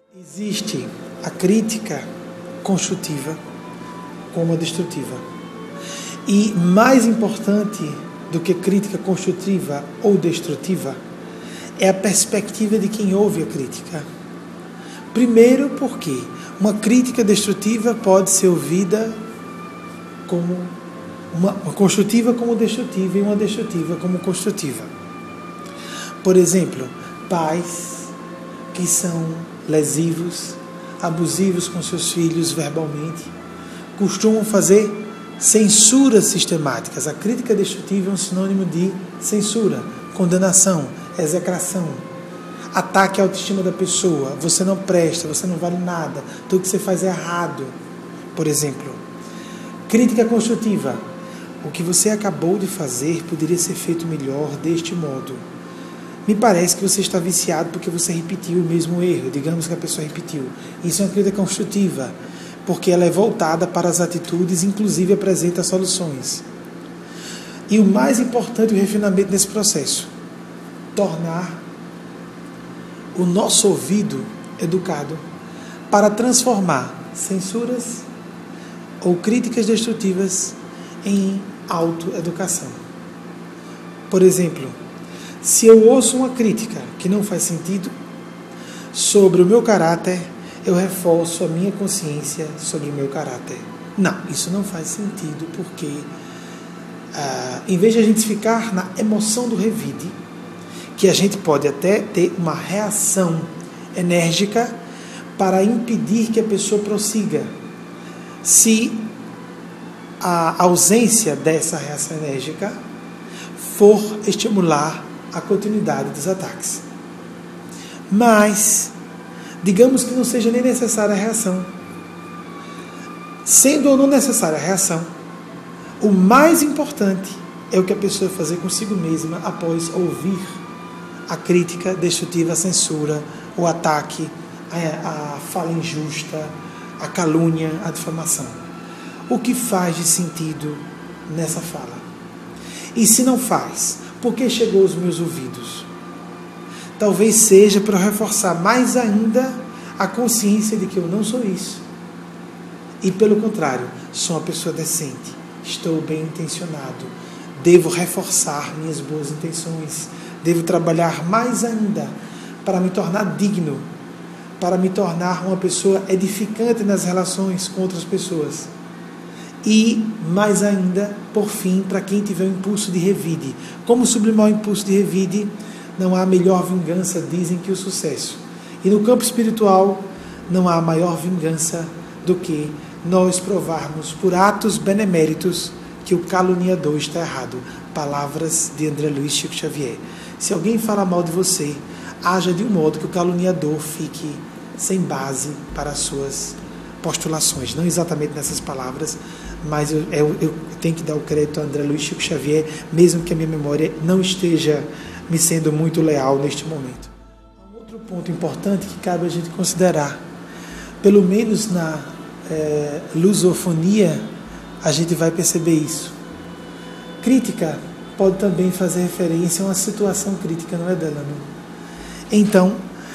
Existe a crítica construtiva como a destrutiva. E mais importante do que crítica construtiva ou destrutiva é a perspectiva de quem ouve a crítica. Primeiro, porque uma crítica destrutiva pode ser ouvida como uma construtiva como destrutiva e uma destrutiva como construtiva. Por exemplo, pais que são lesivos, abusivos com seus filhos verbalmente, costumam fazer censuras sistemáticas. A crítica destrutiva é um sinônimo de censura, condenação, execração, ataque à autoestima da pessoa. Você não presta, você não vale nada, tudo que você faz é errado. Por exemplo, crítica construtiva. O que você acabou de fazer poderia ser feito melhor deste modo. Me parece que você está viciado porque você repetiu o mesmo erro. Digamos que a pessoa repetiu. Isso é uma crítica construtiva, porque ela é voltada para as atitudes, inclusive apresenta soluções. E o mais importante, o refinamento nesse processo, tornar o nosso ouvido educado para transformar censuras ou críticas destrutivas em autoeducação. Por exemplo, se eu ouço uma crítica que não faz sentido sobre o meu caráter, eu reforço a minha consciência sobre o meu caráter. Não, isso não faz sentido, porque em vez de a gente ficar na emoção do revide, que a gente pode até ter uma reação enérgica para impedir que a pessoa prossiga. Se a ausência dessa reação enérgica for estimular a continuidade dos ataques. Mas, digamos que não seja nem necessária a reação. Sendo ou não necessária a reação, o mais importante é o que a pessoa vai fazer consigo mesma após ouvir a crítica destrutiva, a censura, o ataque, a fala injusta, a calúnia, a difamação. O que faz de sentido nessa fala? E se não faz, por que chegou aos meus ouvidos? Talvez seja para reforçar mais ainda a consciência de que eu não sou isso. E pelo contrário, sou uma pessoa decente, estou bem intencionado, devo reforçar minhas boas intenções, devo trabalhar mais ainda para me tornar digno, para me tornar uma pessoa edificante nas relações com outras pessoas. E, mais ainda, por fim, para quem tiver o impulso de revide. Como sublimar o impulso de revide? Não há melhor vingança, dizem, que o sucesso. E no campo espiritual, não há maior vingança do que nós provarmos por atos beneméritos que o caluniador está errado. Palavras de André Luiz Chico Xavier. Se alguém fala mal de você, haja de um modo que o caluniador fique sem base para as suas postulações. Não exatamente nessas palavras, mas eu tenho que dar o crédito a André Luiz Chico Xavier, mesmo que a minha memória não esteja me sendo muito leal neste momento. Um outro ponto importante que cabe a gente considerar, pelo menos na lusofonia, a gente vai perceber isso. Crítica pode também fazer referência a uma situação crítica, não é dela, não? Então,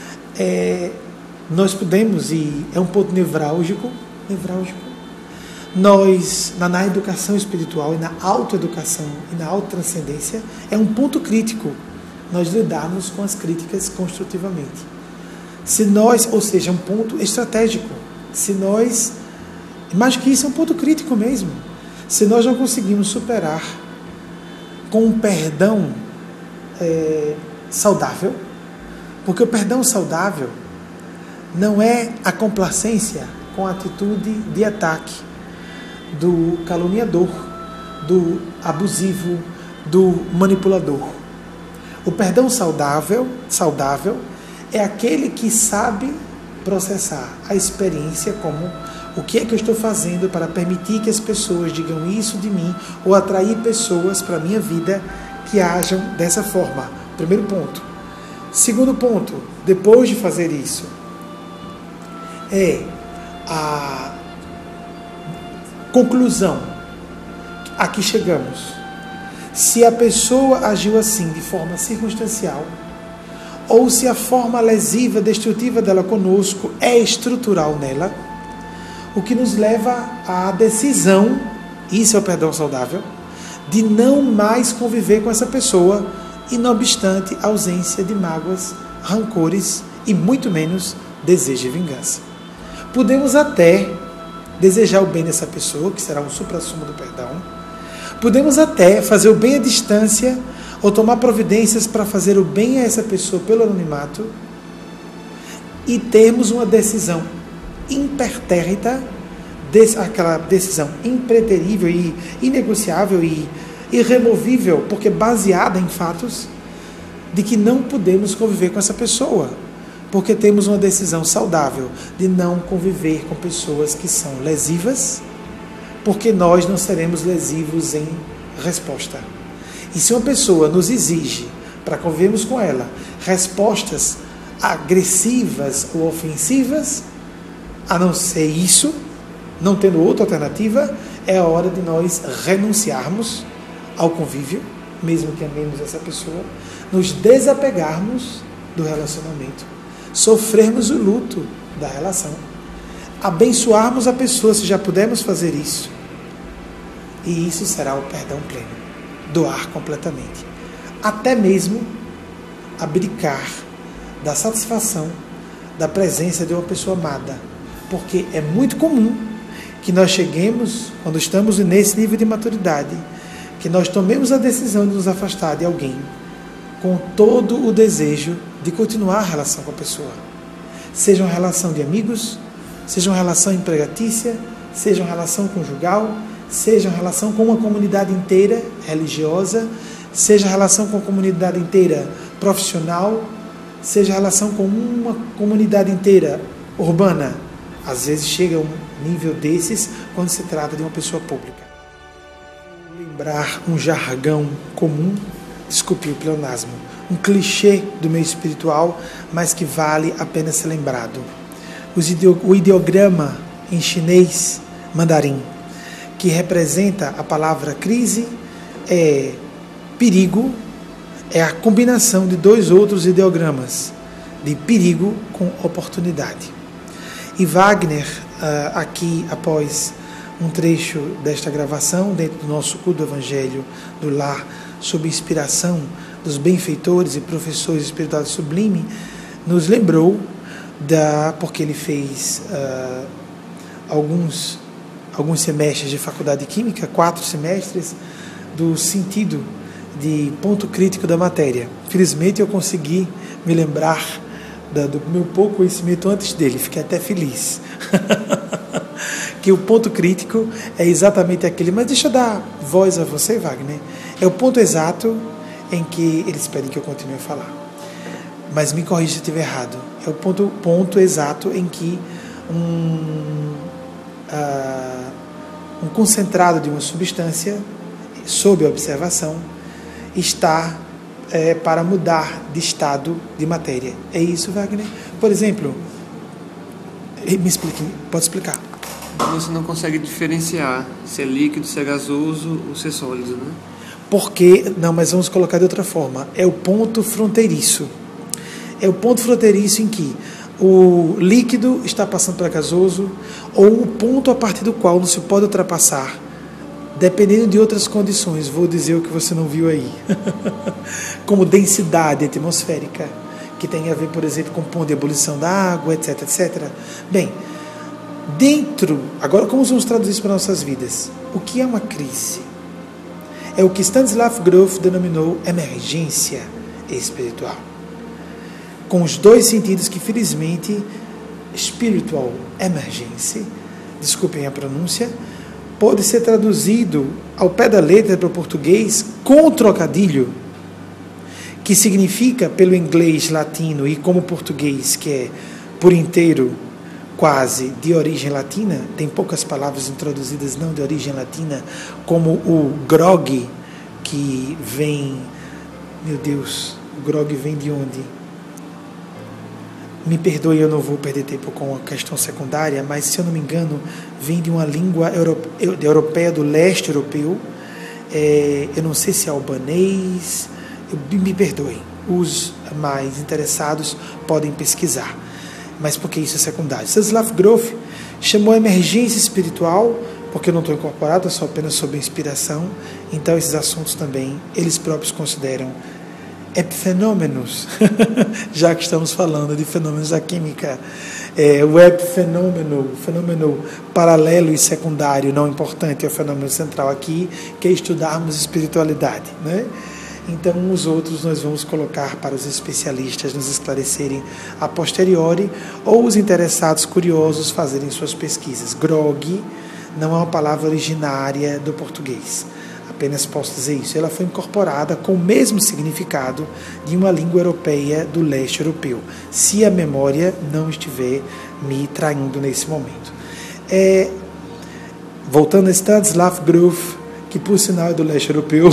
nós podemos, e é um ponto nevrálgico, nós, na educação espiritual e na autoeducação e na autotranscendência, é um ponto crítico nós lidarmos com as críticas construtivamente. Se nós, ou seja, um ponto estratégico, se nós, mais que isso, é um ponto crítico mesmo, se nós não conseguimos superar com um perdão saudável, porque o perdão saudável não é a complacência com a atitude de ataque do caluniador, do abusivo, do manipulador. O perdão saudável é aquele que sabe processar a experiência como o que é que eu estou fazendo para permitir que as pessoas digam isso de mim ou atrair pessoas para a minha vida que ajam dessa forma. Primeiro ponto. Segundo ponto, depois de fazer isso, é a conclusão a que chegamos. Se a pessoa agiu assim de forma circunstancial, ou se a forma lesiva, destrutiva dela conosco é estrutural nela, o que nos leva à decisão, isso é o perdão saudável, de não mais conviver com essa pessoa, e não obstante a ausência de mágoas, rancores e muito menos desejo de vingança. Podemos até desejar o bem dessa pessoa, que será um suprassumo do perdão. Podemos até fazer o bem à distância ou tomar providências para fazer o bem a essa pessoa pelo anonimato e termos uma decisão impertérrita, aquela decisão impreterível e inegociável e irremovível, porque baseada em fatos, de que não podemos conviver com essa pessoa, porque temos uma decisão saudável de não conviver com pessoas que são lesivas, porque nós não seremos lesivos em resposta. E se uma pessoa nos exige, para convivermos com ela, respostas agressivas ou ofensivas, a não ser isso, não tendo outra alternativa, é a hora de nós renunciarmos ao convívio, mesmo que amemos essa pessoa, nos desapegarmos do relacionamento, sofrermos o luto da relação, abençoarmos a pessoa se já pudermos fazer isso, e isso será o perdão pleno, doar completamente, até mesmo abdicar da satisfação da presença de uma pessoa amada, porque é muito comum que nós cheguemos, quando estamos nesse nível de maturidade, que nós tomemos a decisão de nos afastar de alguém com todo o desejo de continuar a relação com a pessoa. Seja uma relação de amigos, seja uma relação empregatícia, seja uma relação conjugal, seja uma relação com uma comunidade inteira religiosa, seja a relação com a comunidade inteira profissional, seja a relação com uma comunidade inteira urbana. Às vezes chega a um nível desses quando se trata de uma pessoa pública. Lembrar um jargão comum, desculpe o pleonasmo, um clichê do meio espiritual, mas que vale a pena ser lembrado. O ideograma em chinês mandarim, que representa a palavra crise, é perigo, é a combinação de dois outros ideogramas, de perigo com oportunidade. E Wagner, aqui após um trecho desta gravação, dentro do nosso culto do Evangelho do Lar, sob inspiração dos benfeitores e professores espirituais sublime, nos lembrou, porque ele fez alguns semestres de faculdade de Química, 4 semestres, do sentido de ponto crítico da matéria. Felizmente eu consegui me lembrar do meu pouco conhecimento antes dele, fiquei até feliz. Que o ponto crítico é exatamente aquele, mas deixa eu dar voz a você, Wagner, é o ponto exato em que eles pedem que eu continue a falar, mas me corrija se eu estiver errado, é o ponto exato em que um concentrado de uma substância sob observação está para mudar de estado de matéria. É isso, Wagner? Por exemplo, me explique, pode explicar. Você não consegue diferenciar se é líquido, se é gasoso ou se é sólido, né? Porque, não, mas vamos colocar de outra forma, é o ponto fronteiriço. É o ponto fronteiriço em que o líquido está passando para gasoso, ou o ponto a partir do qual não se pode ultrapassar, dependendo de outras condições, vou dizer o que você não viu aí, como densidade atmosférica, que tem a ver, por exemplo, com o ponto de ebulição da água, etc, etc. Bem, agora como vamos traduzir isso para nossas vidas? O que é uma crise? É o que Stanislav Grof denominou emergência espiritual. Com os dois sentidos que, felizmente, spiritual emergency, desculpem a pronúncia, pode ser traduzido ao pé da letra para o português com o trocadilho, que significa, pelo inglês latino e como português, que é por inteiro quase de origem latina, tem poucas palavras introduzidas não de origem latina, como o grog, que vem, meu Deus, o grog vem de onde? Me perdoe, eu não vou perder tempo com a questão secundária, mas se eu não me engano, vem de uma língua europeia, do leste europeu, eu não sei se é albanês, me perdoe, os mais interessados podem pesquisar. Mas porque isso é secundário. Stanislav Grof chamou a emergência espiritual, porque eu não estou incorporado, eu sou apenas sob inspiração, então esses assuntos também, eles próprios consideram epifenômenos, já que estamos falando de fenômenos da química. O epifenômeno, fenômeno paralelo e secundário, não importante, é o fenômeno central aqui, que é estudarmos espiritualidade, né? Então, os outros nós vamos colocar para os especialistas nos esclarecerem a posteriori, ou os interessados curiosos fazerem suas pesquisas. Grog não é uma palavra originária do português, apenas posso dizer isso. Ela foi incorporada com o mesmo significado de uma língua europeia do leste europeu, se a memória não estiver me traindo nesse momento. Voltando a Stanislav Grof, que por sinal é do leste europeu,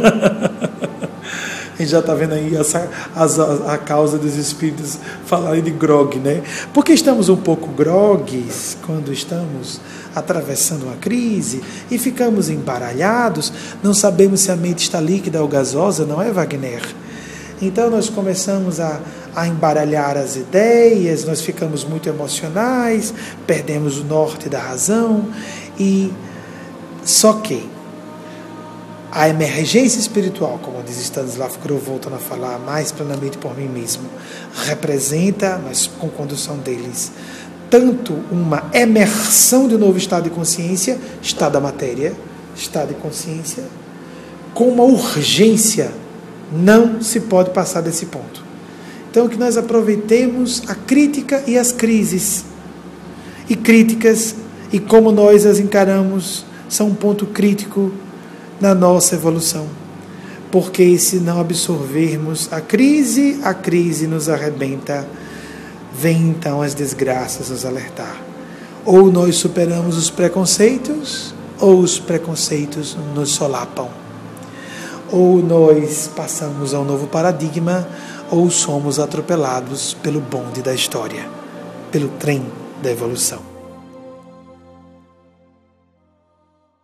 a gente já está vendo aí a causa dos espíritos falarem de grog, né? Porque estamos um pouco grogues quando estamos atravessando uma crise e ficamos embaralhados, não sabemos se a mente está líquida ou gasosa, não é, Wagner? Então nós começamos a embaralhar as ideias, nós ficamos muito emocionais, perdemos o norte da razão, e só que a emergência espiritual, como diz Stanislav Grof, voltando a falar mais plenamente por mim mesmo, representa, mas com condução deles, tanto uma emersão de um novo estado de consciência, estado da matéria, estado de consciência, com uma urgência. Não se pode passar desse ponto. Então, que nós aproveitemos a crítica e as crises. E críticas, e como nós as encaramos, são um ponto crítico na nossa evolução, porque se não absorvermos a crise nos arrebenta, vem então as desgraças nos alertar. Ou nós superamos os preconceitos, ou os preconceitos nos solapam. Ou nós passamos a um novo paradigma, ou somos atropelados pelo bonde da história, pelo trem da evolução.